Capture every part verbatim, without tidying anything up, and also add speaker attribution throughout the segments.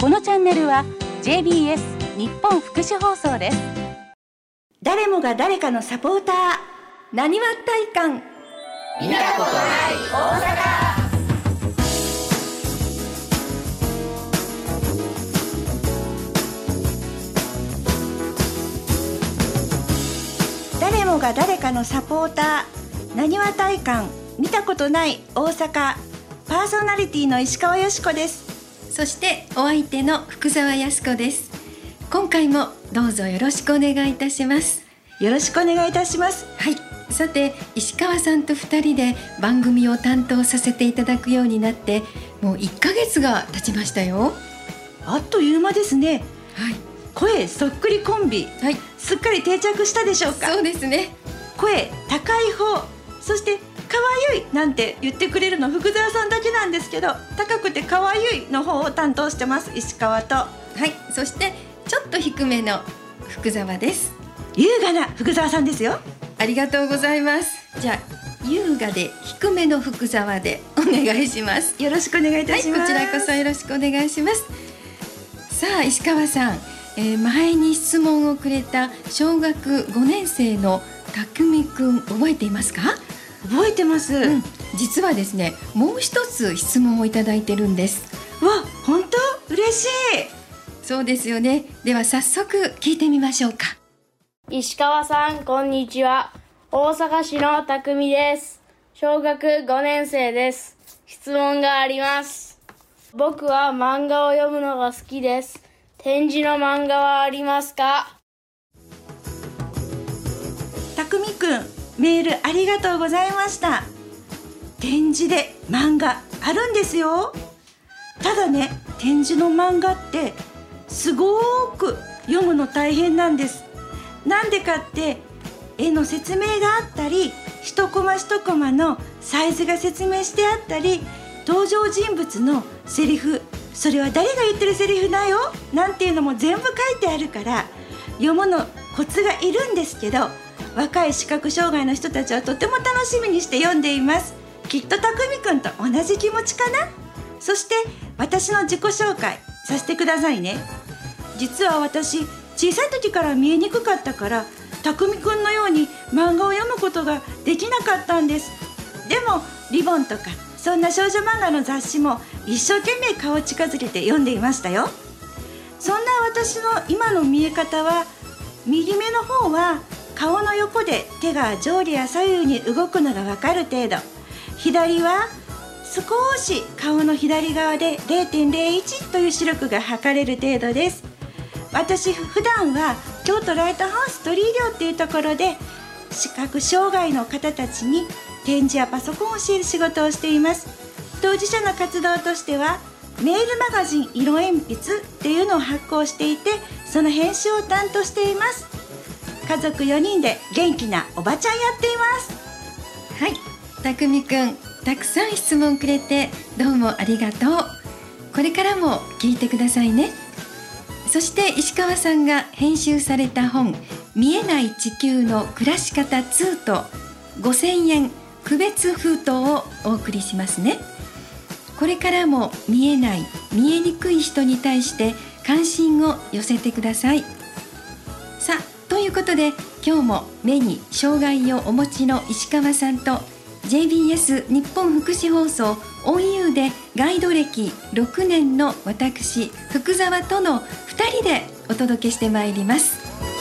Speaker 1: このチャンネルは ジェイビーエス 日本福祉放送です。
Speaker 2: 誰もが誰かのサポーター、なにわ体感。
Speaker 3: 見たことない大阪。
Speaker 2: 誰もが誰かのサポーター、なにわ体感見たことない大阪。パーソナリティの石川よしこです。
Speaker 4: そしてお相手の福澤康子です。今回もどうぞよろしくお願いいたします。
Speaker 2: よろしくお願いいたします。
Speaker 4: はい、さて石川さんとふたりで番組を担当させていただくようになってもういっかげつが経ちましたよ。
Speaker 2: あっという間ですね。
Speaker 4: はい、
Speaker 2: 声そっくりコンビ、はい、すっかり定着したでしょうか。
Speaker 4: そうですね。
Speaker 2: 声高い方、そしてかわゆいなんて言ってくれるの福澤さんだけなんですけど、高くてかわゆいの方を担当してます石川と、は
Speaker 4: い、そしてちょっと低めの福澤です。
Speaker 2: 優雅な福澤さんですよ。
Speaker 4: ありがとうございます。じゃあ優雅で低めの福澤でお願いします。
Speaker 2: よろしくお願いいたします。
Speaker 4: はい、こちらこそよろしくお願いします。さあ石川さん、えー、前に質問をくれた小学ごねん生の匠くん覚えていますか？
Speaker 2: 覚えてます、うん、
Speaker 4: 実はですねもう一つ質問をいただいてるんです。
Speaker 2: わ、本当嬉しい。
Speaker 4: そうですよね。では早速聞いてみましょうか。
Speaker 5: 石川さんこんにちは。大阪市の匠です。小学ごねん生です。質問があります。僕は漫画を読むのが好きです。展示の漫画はありますか？
Speaker 2: 匠くん、メールありがとうございました。展示で漫画あるんですよ。ただね、展示の漫画ってすごーく読むの大変なんです。なんでかって絵の説明があったり、一コマ一コマのサイズが説明してあったり、登場人物のセリフ、それは誰が言ってるセリフだよなんていうのも全部書いてあるから読むのコツがいるんですけど、若い視覚障害の人たちはとても楽しみにして読んでいます。きっとたくみくんと同じ気持ちかな。そして私の自己紹介させてくださいね。実は私小さい時から見えにくかったからたくみくんのように漫画を読むことができなかったんです。でもリボンとかそんな少女漫画の雑誌も一生懸命顔を近づけて読んでいましたよ。そんな私の今の見え方は、右目の方は顔の横で手が上下や左右に動くのがわかる程度、左は少し顔の左側で れいてんれいいち という視力が測れる程度です。私普段は京都ライトハウス鳥居寮っていうところで視覚障害の方たちに展示やパソコンを教える仕事をしています。当事者の活動としてはメールマガジン色鉛筆っていうのを発行していて、その編集を担当しています。家族よにんで元気なおばちゃんやっています。
Speaker 4: はい、たくみくんたくさん質問くれてどうもありがとう。これからも聞いてくださいね。そして石川さんが編集された本見えない地球の暮らし方にとごせんえん区別封筒をお送りしますね。これからも見えない見えにくい人に対して関心を寄せてください。さあということで今日も目に障害をお持ちの石川さんと ジェイビーエス 日本福祉放送オンユーでガイド歴ろくねんの私福澤とのふたりでお届けしてまいります。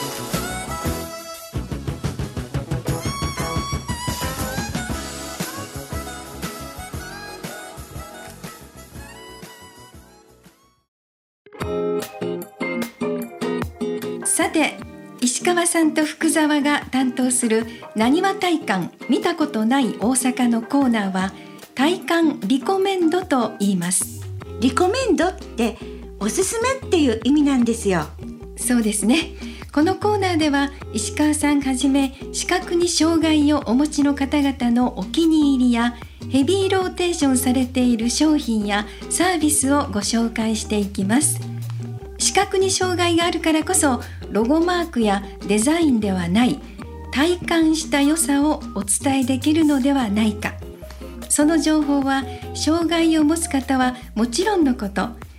Speaker 4: さて石川さんと福澤が担当するなにわ体感見たことない大阪のコーナーは体感リコメンドと言います。
Speaker 2: リコメンドっておすすめっていう意味なんですよ。
Speaker 4: そうですね。このコーナーでは石川さんはじめ視覚に障害をお持ちの方々のお気に入りやヘビーローテーションされている商品やサービスをご紹介していきます。視覚に障害があるからこそロゴマークやデザインではない体感した良さをお伝えできるのではないか。その情報は障害を持つ方はもちろんのこと、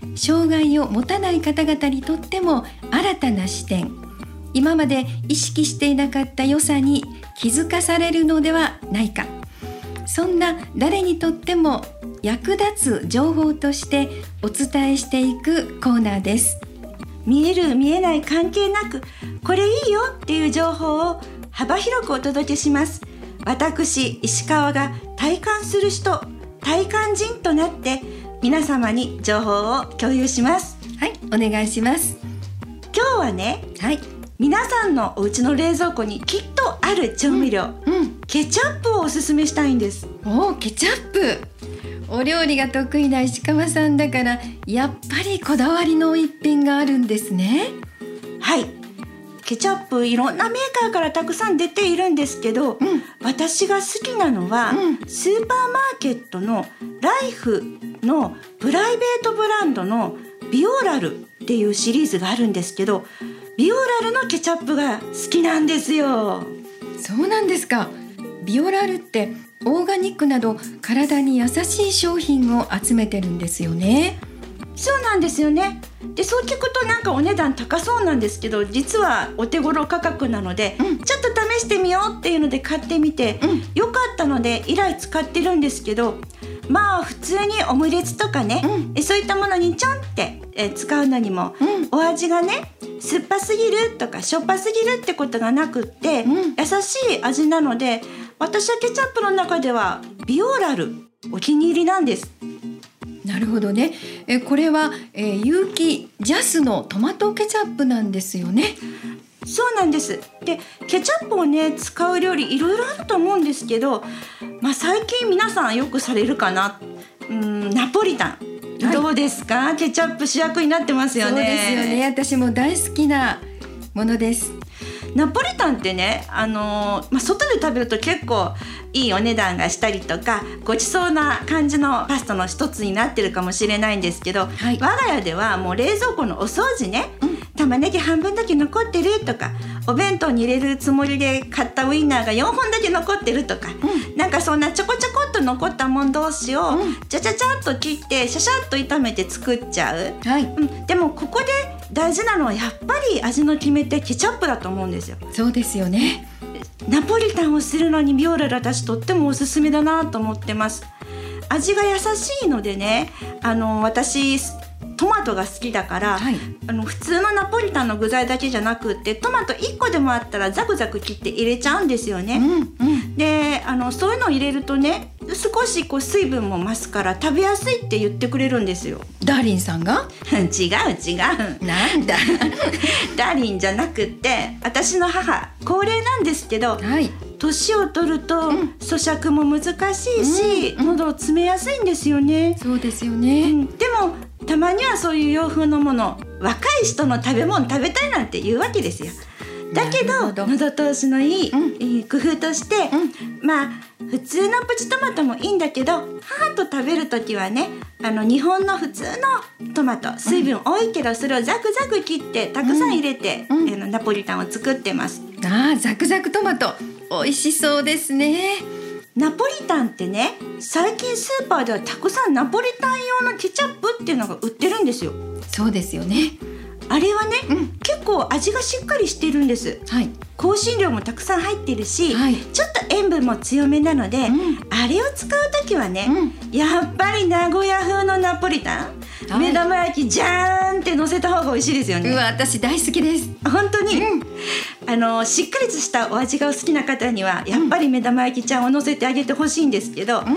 Speaker 4: 障害を持たない方々にとっても新たな視点、今まで意識していなかった良さに気づかされるのではないか、そんな誰にとっても役立つ情報としてお伝えしていくコーナーです。
Speaker 2: 見える見えない関係なく、これいいよっていう情報を幅広くお届けします。私石川が体感する人、体感人となって皆様に情報を共有します。
Speaker 4: はい、お願いします。
Speaker 2: 今日はね、
Speaker 4: はい、
Speaker 2: 皆さんのお家の冷蔵庫にきっとある調味料、
Speaker 4: うんうん、
Speaker 2: ケチャップをおすすめしたいんです。
Speaker 4: おー、ケチャップ、お料理が得意な石川さんだからやっぱりこだわりの一品があるんですね。
Speaker 2: はい、ケチャップいろんなメーカーからたくさん出ているんですけど、うん、私が好きなのは、うん、スーパーマーケットのライフのプライベートブランドのビオラルっていうシリーズがあるんですけど、ビオラルのケチャップが好きなんですよ。
Speaker 4: そうなんですか。ビオラルってオーガニックなど体に優しい商品を集めてるんですよね。
Speaker 2: そうなんですよね。で、そう聞くとなんかお値段高そうなんですけど、実はお手頃価格なので、うん、ちょっと試してみようっていうので買ってみて、うん、よかったので以来使ってるんですけど、まあ普通にオムレツとかね、うん、そういったものにちょんってえ使うのにも、うん、お味がね酸っぱすぎるとかしょっぱすぎるってことがなくって、うん、優しい味なので、私はケチャップの中ではビオラルお気に入りなんです。
Speaker 4: なるほどね。えこれは、えー、有機ジャスのトマトケチャップなんですよね。
Speaker 2: そうなんです。で、ケチャップをね使う料理いろいろあると思うんですけど、まあ、最近皆さんよくされるかな、うーんナポリタン、はい、どうですか？ケチャップ主役になってますよね。
Speaker 4: そうですよね。私も大好きなものです。
Speaker 2: ナポリタンってね、あのーまあ、外で食べると結構いいお値段がしたりとかごちそうな感じのパスタの一つになってるかもしれないんですけど、はい、我が家ではもう冷蔵庫のお掃除ね、うん、玉ねぎ半分だけ残ってるとか、お弁当に入れるつもりで買ったウインナーがよんほんだけ残ってるとか、うん、なんかそんなちょこちょこっと残ったもん同士を、うん、ちゃちゃちゃっと切ってシャシャっと炒めて作っちゃう、はい、うん、でもここで大事なのはやっぱり味の決め手ケチャップだと思うんですよ。
Speaker 4: そうですよね。
Speaker 2: ナポリタンをするのにビオラル、私とってもおすすめだなと思ってます。味が優しいのでね、あの私トマトが好きだから、はい、あの普通のナポリタンの具材だけじゃなくってトマトいっこでもあったらザクザク切って入れちゃうんですよね、うんうん、であのそういうのを入れるとね少しこう水分も増すから食べやすいって言ってくれるんですよ。
Speaker 4: ダーリンさんが
Speaker 2: 違う違う
Speaker 4: なんだ
Speaker 2: ダーリンじゃなくって私の母、高齢なんですけど、はい、年を取ると、うん、咀嚼も難しいし、うん、喉を詰めやすいんですよね。
Speaker 4: そうですよね、
Speaker 2: うん、でもたまにはそういう洋風のもの、若い人の食べ物食べたいなんて言うわけですよ。だけど喉通しのいい、うん、いい工夫として、うん、まあ普通のプチトマトもいいんだけど、母と食べるときはね、あの日本の普通のトマト、水分多いけどそれをザクザク切ってたくさん入れて、うんうん、ナポリタンを作ってます。
Speaker 4: あー、ザクザクトマト美味しそうですね。
Speaker 2: ナポリタンってね、最近スーパーではたくさんナポリタン用のケチャップっていうのが売ってるんですよ。
Speaker 4: そうですよね。
Speaker 2: あれはね、うん、結構味がしっかりしてるんです、はい、香辛料もたくさん入ってるし、はい、ちょっと塩分も強めなので、うん、あれを使うときはね、うん、やっぱり名古屋風のナポリタン、はい、目玉焼きジャーンって乗せた方が美味しいですよね。
Speaker 4: うわ、私大好きです。
Speaker 2: 本当に、うん、あのしっかりとしたお味がお好きな方にはやっぱり目玉焼きちゃんを乗せてあげてほしいんですけど、うん、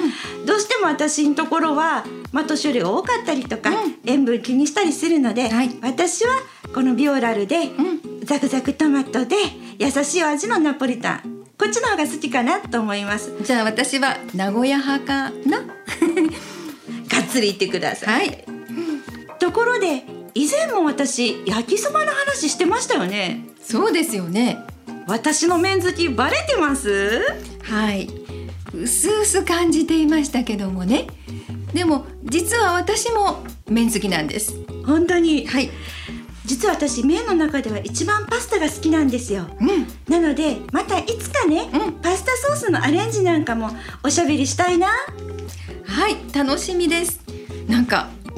Speaker 2: どうしても私のところはまあ年寄りが多かったりとか、うん、塩分気にしたりするので、はい、私はこのビオラルで、うん、ザクザクトマトで優しい味のナポリタン、こっちの方が好きかなと思います。
Speaker 4: じゃあ私は名古屋派かながっ
Speaker 2: つり言ってください、
Speaker 4: はい、
Speaker 2: ところで以前も私焼きそばの話してましたよね。
Speaker 4: そうですよね。
Speaker 2: 私の麺好きバレてます？
Speaker 4: はい、うすうす感じていましたけどもね。でも実は私も麺好きなんです。
Speaker 2: 本当に？
Speaker 4: はい、
Speaker 2: 実は私麺の中では一番パスタが好きなんですよ、うん、なのでまたいつかね、うん、パスタソースのアレンジなんかもおしゃべりしたいな。
Speaker 4: はい、楽しみです。なんか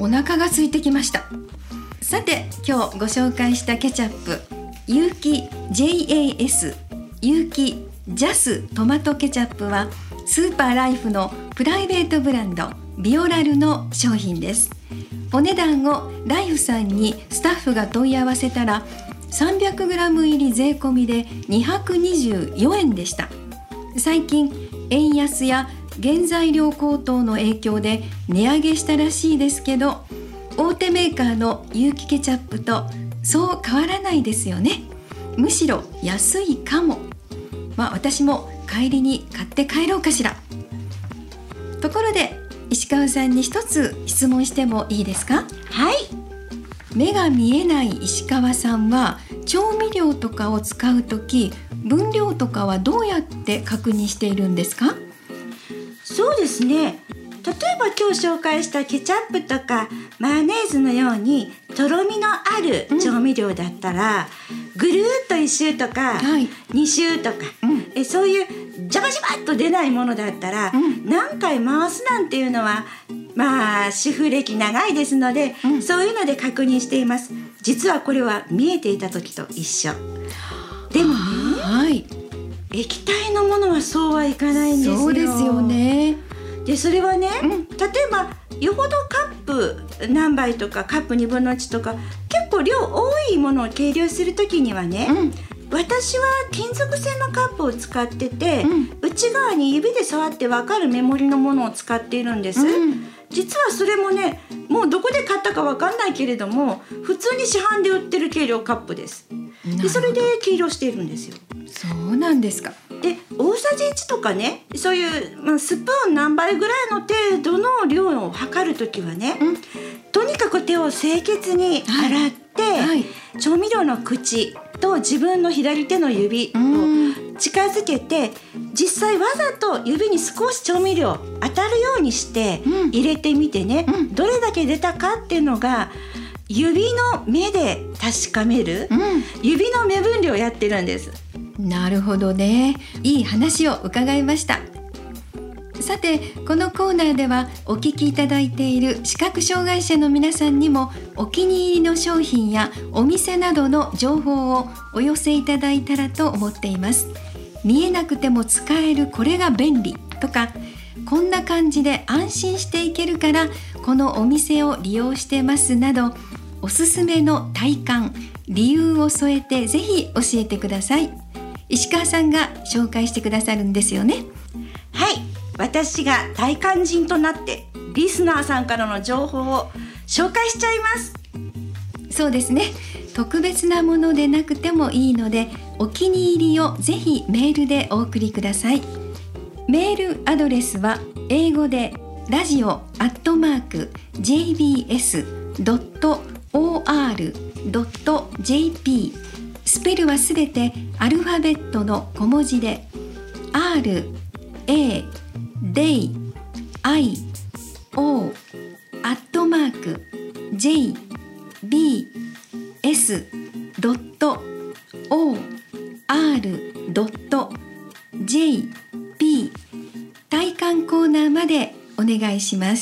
Speaker 4: お腹が空いてきました。さて今日ご紹介したケチャップ、有機 ジェイエーエス 有機ジャストマトケチャップはスーパーライフのプライベートブランドビオラルの商品です。お値段をライフさんにスタッフが問い合わせたら さんびゃくグラム 入り税込みでにひゃくにじゅうよえんでした。最近円安や原材料高騰の影響で値上げしたらしいですけど、大手メーカーの有機ケチャップとそう変わらないですよね。むしろ安いかも。まあ私も帰りに買って帰ろうかしら。ところで石川さんに一つ質問してもいいですか？
Speaker 2: はい。
Speaker 4: 目が見えない石川さんは調味料とかを使うとき、分量とかはどうやって確認しているんですか？
Speaker 2: そうですね。例えば今日紹介したケチャップとかマヨネーズのようにとろみのある調味料だったら、うん、ぐるーっといっ周とか、はい、に周とか、うん、えそういうジャバジャバっと出ないものだったら、うん、何回回すなんていうのはまあ主婦歴長いですので、うん、そういうので確認しています。実はこれは見えていた時と一緒でもね、はい、液体のものはそうはいかないんですよ。
Speaker 4: そうですよね。
Speaker 2: でそれはね、うん、例えばよほどカップ何杯とかカップにぶんのいちとか結構量多いものを計量するときにはね、うん、私は金属製のカップを使ってて、うん、内側に指で触って分かる目盛りのものを使っているんです、うん、実はそれもねもうどこで買ったか分かんないけれども普通に市販で売ってる計量カップです。でそれで計量しているんですよ。
Speaker 4: そうなんですか。
Speaker 2: で大さじいちとかねそういう、まあ、スプーン何杯ぐらいの程度の量を測るときはね、うん、とにかく手を清潔に洗って、はいはい、調味料の口と自分の左手の指を近づけて、実際わざと指に少し調味料当たるようにして入れてみてね、うん、どれだけ出たかっていうのが指の目で確かめる、うん、指の目分量をやってるんです。
Speaker 4: なるほどね。いい話を伺いました。さてこのコーナーではお聞きいただいている視覚障害者の皆さんにもお気に入りの商品やお店などの情報をお寄せいただいたらと思っています。見えなくても使えるこれが便利とか、こんな感じで安心していけるからこのお店を利用してますなど、おすすめの体感理由を添えてぜひ教えてください。石川さんが紹介してくださるんですよね。
Speaker 2: はい、私が体感人となってリスナーさんからの情報を紹介しちゃいます。
Speaker 4: そうですね。特別なものでなくてもいいのでお気に入りをぜひメールでお送りください。メールアドレスは英語でラジオアットマーク ジェイビーエスドットオーアールドットジェーピー、 スペルはすべてアルファベットの小文字で アール エー デイ アイ オー アットマーク ジェイビーエスドットオーアールドットジェイピー 体感コーナーまでお願いします。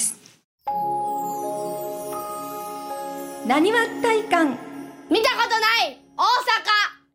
Speaker 4: なにわ体感、
Speaker 5: 見たことない大阪。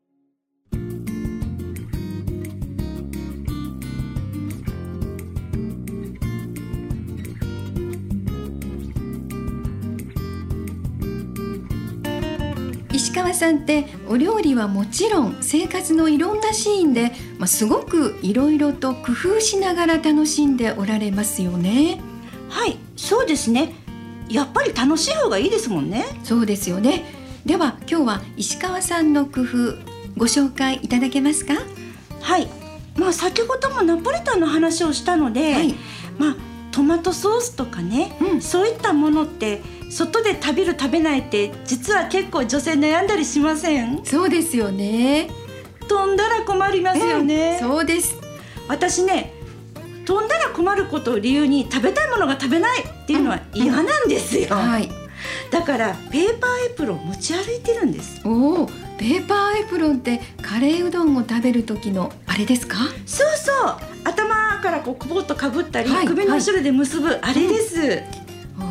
Speaker 4: 石川さんってお料理はもちろん生活のいろんなシーンで、まあ、すごくいろいろと工夫しながら楽しんでおられますよね。
Speaker 2: はい、そうですね。やっぱり楽しい方がいいですもんね。
Speaker 4: そうですよね。では今日は石川さんの工夫ご紹介いただけますか？
Speaker 2: はい、まあ、先ほどもナポリタンの話をしたので、はい、まあ、トマトソースとかね、うん、そういったものって外で食べる食べないって実は結構女性悩んだりしません？
Speaker 4: そうですよね。
Speaker 2: 飛んだら困りますよね、
Speaker 4: うん、そうです。
Speaker 2: 私ね、飛んだら困ることを理由に食べたいものが食べないっていうのは嫌なんですよ、うんうん、はい、だからペーパーエプロン持ち歩いてるんです。
Speaker 4: おお、ペーパーエプロンってカレーうどんを食べる時のあれですか？
Speaker 2: そうそう、頭からこうくぼっとかぶったり、はい、首の後ろで結ぶ、はい、あれです、
Speaker 4: うん、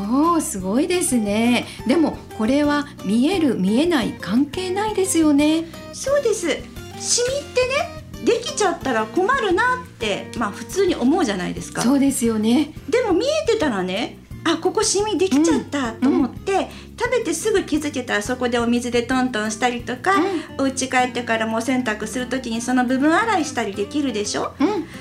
Speaker 4: おー、すごいですね。でもこれは見える見えない関係ないですよね。
Speaker 2: そうです。シミってね、できちゃったら困るなって、まあ普通に思うじゃないですか。
Speaker 4: そうですよね。
Speaker 2: でも見えてたらね、あ、ここシミできちゃったと思って、うんうん、食べてすぐ気づけたらそこでお水でトントンしたりとか、うん、お家帰ってからもお洗濯するときにその部分洗いしたりできるでしょ、うん、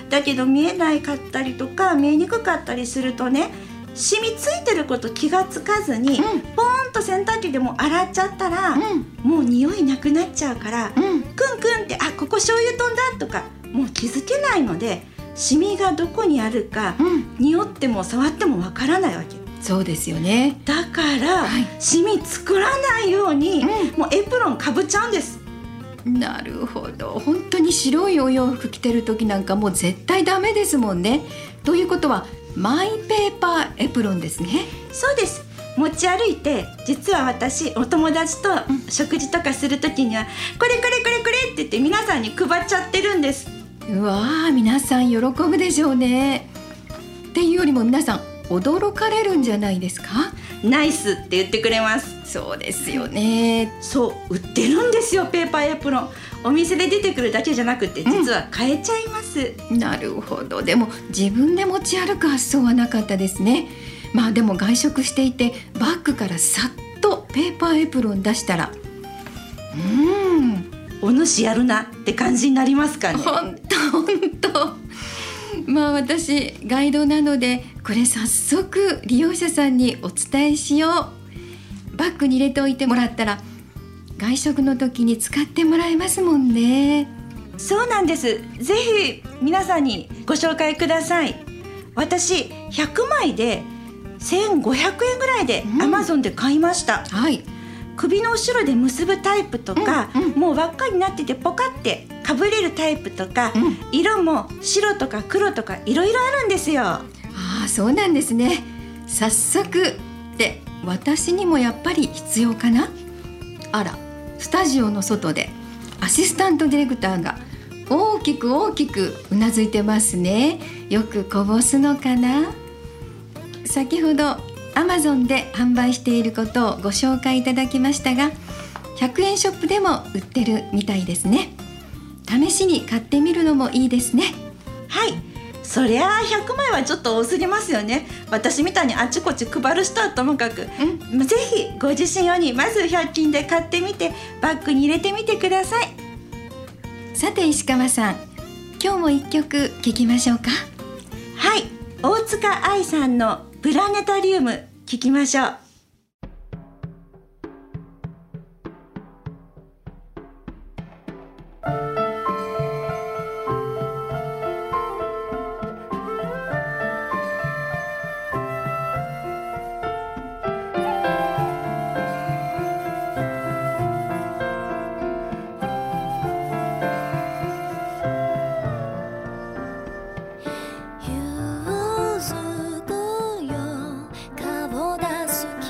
Speaker 2: だけど見えないかったりとか見えにくかったりするとね、シミついてること気がつかずに、うん、ポーンと洗濯機でも洗っちゃったら、うん、もう匂いなくなっちゃうから、うん、クンクンって、あ、ここ醤油飛んだとかもう気づけないので、シミがどこにあるか、うん、匂っても触ってもわからないわけ。
Speaker 4: そうですよね。
Speaker 2: だから、はい、シミ作らないように、うん、もうエプロンかぶっちゃうんです。
Speaker 4: なるほど。本当に白いお洋服着てる時なんかもう絶対ダメですもんね。ということはマイペーパーエプロンですね。
Speaker 2: そうです。持ち歩いて、実は私お友達と食事とかする時には、うん、これこれこれこれって言って皆さんに配っちゃってるんです。
Speaker 4: うわー、皆さん喜ぶでしょうね。っていうよりも皆さん驚かれるんじゃないですか。
Speaker 2: ナイスって言ってくれます。
Speaker 4: そうですよね。
Speaker 2: そう売ってるんですよ、ペーパーエプロン。お店で出てくるだけじゃなくて実は買えちゃいます、
Speaker 4: うん、なるほど。でも自分で持ち歩く発想はなかったですね。まあでも外食していてバッグからさっとペーパーエプロン出したら、うーん、
Speaker 2: お主やるなって感じになりますかね。
Speaker 4: ほんとほんと。まあ私ガイドなのでこれ早速利用者さんにお伝えしよう。バッグに入れておいてもらったら外食の時に使ってもらえますもんね。
Speaker 2: そうなんです。ぜひ皆さんにご紹介ください。私ひゃくまいでせんごひゃくえんぐらいで アマゾン で買いました、
Speaker 4: はい、
Speaker 2: 首の後ろで結ぶタイプとか、うんうん、もう輪っかになっててポカってかぶれるタイプとか、うん、色も白とか黒とかいろいろあるんですよ。
Speaker 4: ああ、そうなんですね。早速で私にもやっぱり必要かな。あら、スタジオの外でアシスタントディレクターが大きく大きくうなずいてますね。よくこぼすのかな。先ほど アマゾン で販売していることをご紹介いただきましたが、ひゃくえんショップでも売ってるみたいですね。試しに買ってみるのもいいですね。
Speaker 2: はい、そりゃあひゃくまいはちょっと多すぎますよね。私みたいにあちこち配る人はともかく、うん、ぜひご自身用にまずひゃく均で買ってみてバッグに入れてみてください。
Speaker 4: さて石川さん、今日も一曲聴きましょうか。
Speaker 2: はい、大塚愛さんのプラネタリウム聴きましょう。
Speaker 6: 夕涼よ顔出す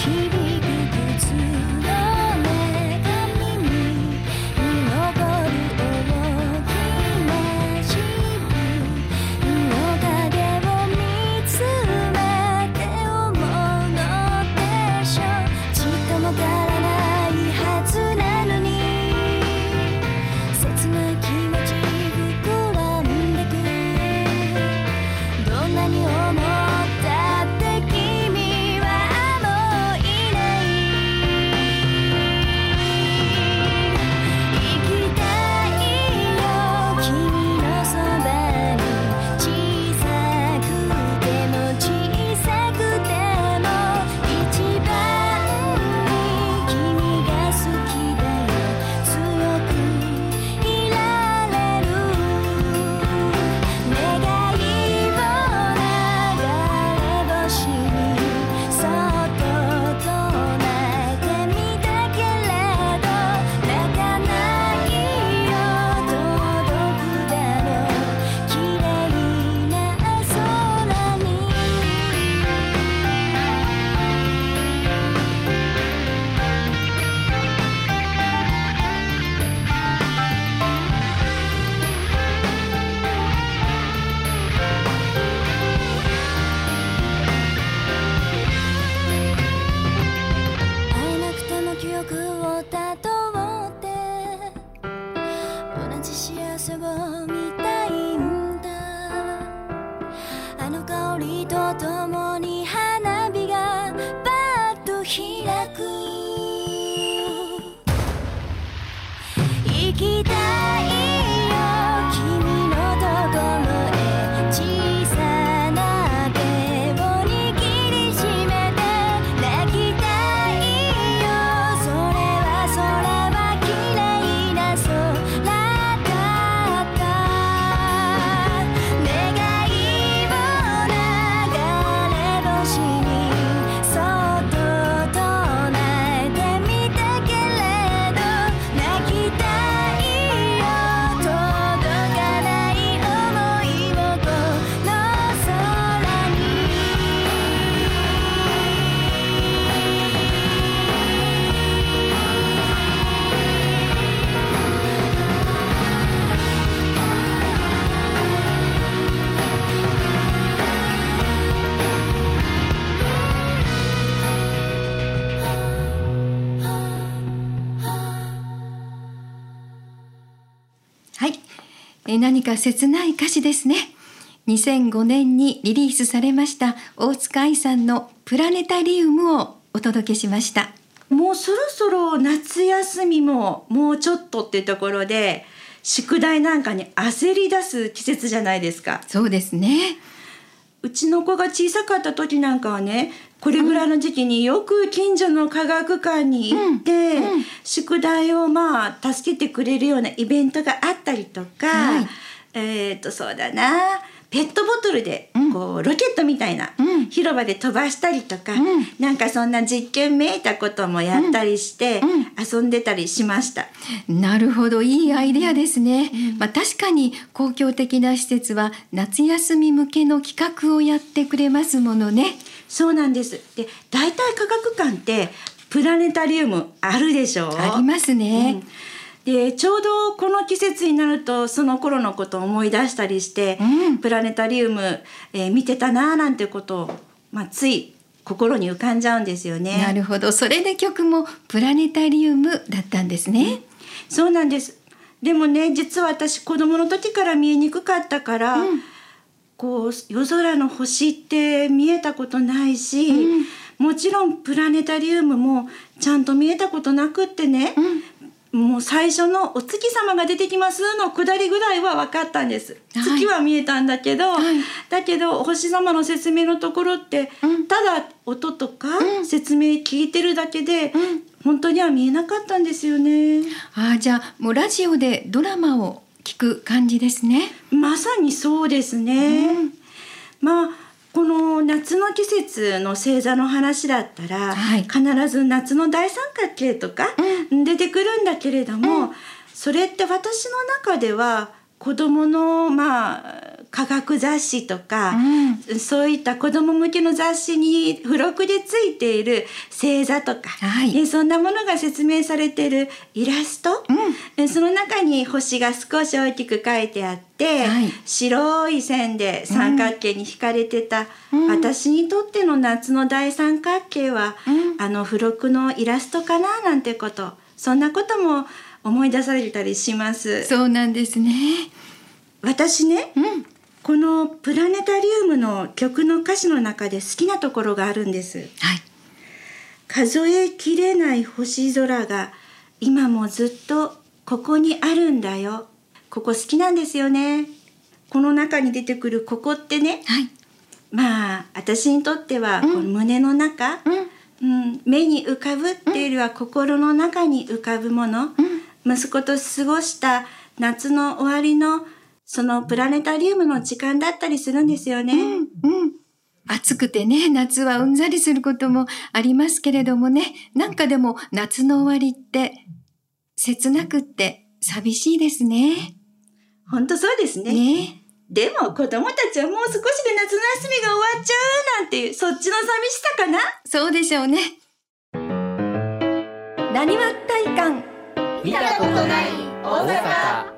Speaker 4: え何か切ない歌詞ですね。にせんごねんにリリースされました大塚愛さんのプラネタリウムをお届けしました。
Speaker 2: もうそろそろ夏休みももうちょっとっていうところで、宿題なんかに焦り出す季節じゃないですか。
Speaker 4: そうですね。
Speaker 2: うちの子が小さかった時なんかはね、これぐらいの時期によく近所の科学館に行って、うんうん、宿題をまあ助けてくれるようなイベントがあったりとか、はい、えーとそうだなペットボトルでこう、うん、ロケットみたいな、うん、広場で飛ばしたりとか、うん、なんかそんな実験めいたこともやったりして、うんうん、遊んでたりしました。
Speaker 4: なるほど、いいアイデアですね、うんまあ、確かに公共的な施設は夏休み向けの企画をやってくれますものね。
Speaker 2: そうなんです。で、大体科学館ってプラネタリウムあるでしょう。
Speaker 4: ありますね、
Speaker 2: うん、でちょうどこの季節になるとその頃のことを思い出したりして、うん、プラネタリウム、えー、見てたななんてことを、まあ、つい心に浮かんじゃうんですよね。
Speaker 4: なるほど、それで曲もプラネタリウムだったんですね、うん、
Speaker 2: そうなんです。でもね、実は私子供の時から見えにくかったから、うん、こう夜空の星って見えたことないし、うん、もちろんプラネタリウムもちゃんと見えたことなくってね、うん、もう最初のお月様が出てきますの下りぐらいは分かったんです、はい、月は見えたんだけど、はい、だけどお星様の説明のところって、うん、ただ音とか説明聞いてるだけで、うん、本当には見えなかったんですよね。
Speaker 4: あ、じゃあもうラジオでドラマを聞く感じですね。
Speaker 2: まさにそうですね、うん、まあこの夏の季節の星座の話だったら、はい、必ず夏の大三角形とか出てくるんだけれども、うん、それって私の中では子供のまあ科学雑誌とか、
Speaker 4: うん、
Speaker 2: そういった子ども向けの雑誌に付録でついている星座とか、
Speaker 4: はい、
Speaker 2: ね、そんなものが説明されているイラスト、うん、その中に星が少し大きく書いてあって、はい、白い線で三角形に引かれてた、うん、私にとっての夏の大三角形は、うん、あの付録のイラストかななんてこと、そんなことも思い出されたりします。
Speaker 4: そうなんですね。
Speaker 2: 私ね、うん、このプラネタリウムの曲の歌詞の中で好きなところがあるんです、
Speaker 4: はい、
Speaker 2: 数えきれない星空が今もずっとここにあるんだよ。ここ好きなんですよね。この中に出てくるここってね、
Speaker 4: はい、
Speaker 2: まあ私にとってはこの胸の中、うんうん、目に浮かぶっていうよりは心の中に浮かぶもの、うん、息子と過ごした夏の終わりのそのプラネタリウムの時間だったりするんですよね、うんうん、
Speaker 4: 暑くてね、夏はうんざりすることもありますけれどもね、なんかでも夏の終わりって切なくって寂しいですね。
Speaker 2: 本当そうですね。
Speaker 4: ね、
Speaker 2: でも子供たちはもう少しで夏の休みが終わっちゃうなんていう、そっちの寂しさかな。
Speaker 4: そうでしょうね。なにわ体感、
Speaker 3: 見たことない大阪。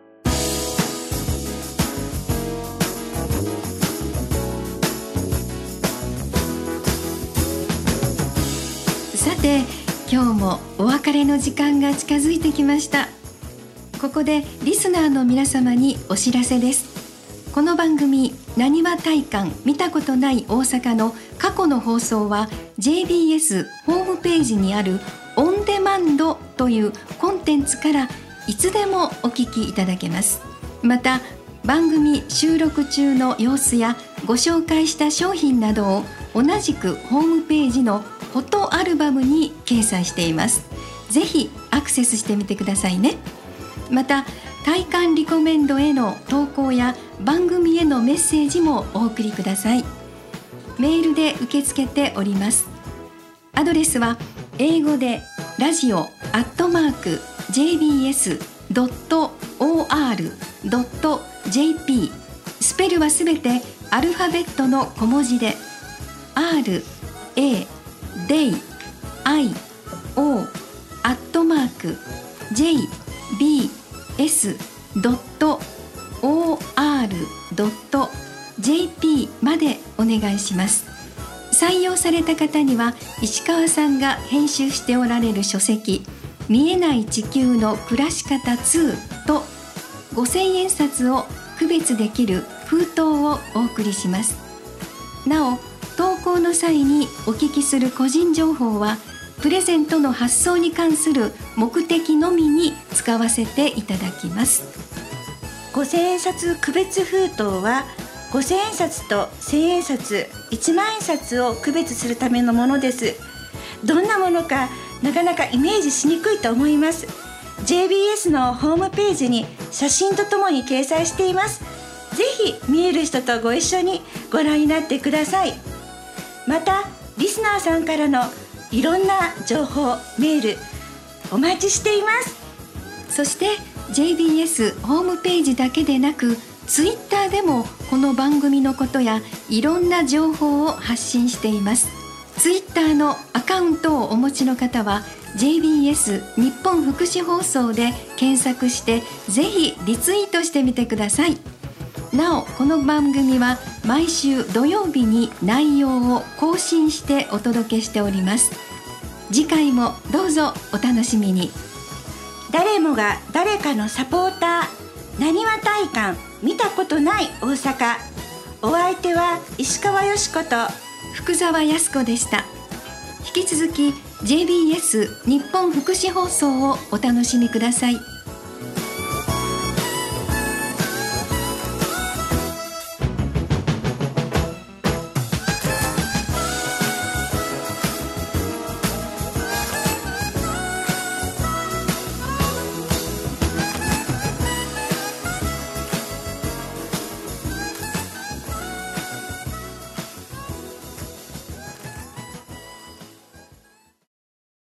Speaker 4: さて、今日もお別れの時間が近づいてきました。ここでリスナーの皆様にお知らせです。この番組なにわ体感見たことない大阪の過去の放送は ジェイビーエス ホームページにあるオンデマンドというコンテンツからいつでもお聞きいただけます。また番組収録中の様子やご紹介した商品などを同じくホームページのフォトアルバムに掲載しています。ぜひアクセスしてみてくださいね。また体感リコメンドへの投稿や番組へのメッセージもお送りください。メールで受け付けております。アドレスは英語でラジオアットマーク ジェイビーエスドットオーアールドットジェーピー、 スペルはすべてアルファベットの小文字で アールエーデイアイオー アットマーク ジェイビーエスドットオーアールドットジェーピー までお願いします。採用された方には石川さんが編集しておられる書籍見えない地球の暮らし方ツーとごせんえん札を区別できる封筒をお送りします。なお投稿の際にお聞きする個人情報はプレゼントの発送に関する目的のみに使わせていただきます。
Speaker 2: ごせんえん札区別封筒はごせんえん札とせんえん札、いちまんえん札を区別するためのものです。どんなものかなかなかイメージしにくいと思います。 ジェイビーエス のホームページに写真とともに掲載しています。ぜひ見える人とご一緒にご覧になってください。またリスナーさんからのいろんな情報メールお待ちしています。
Speaker 4: そして ジェイビーエス ホームページだけでなくツイッターでもこの番組のことやいろんな情報を発信しています。ツイッターのアカウントをお持ちの方は ジェイビーエス 日本福祉放送で検索してぜひリツイートしてみてください。なおこの番組は毎週土曜日に内容を更新してお届けしております。次回もどうぞお楽しみに。
Speaker 2: 誰もが誰かのサポーター、なにわ体感見たことない大阪。お相手は石川よしこと
Speaker 4: 福澤康子でした。引き続き ジェイビーエス 日本福祉放送をお楽しみください。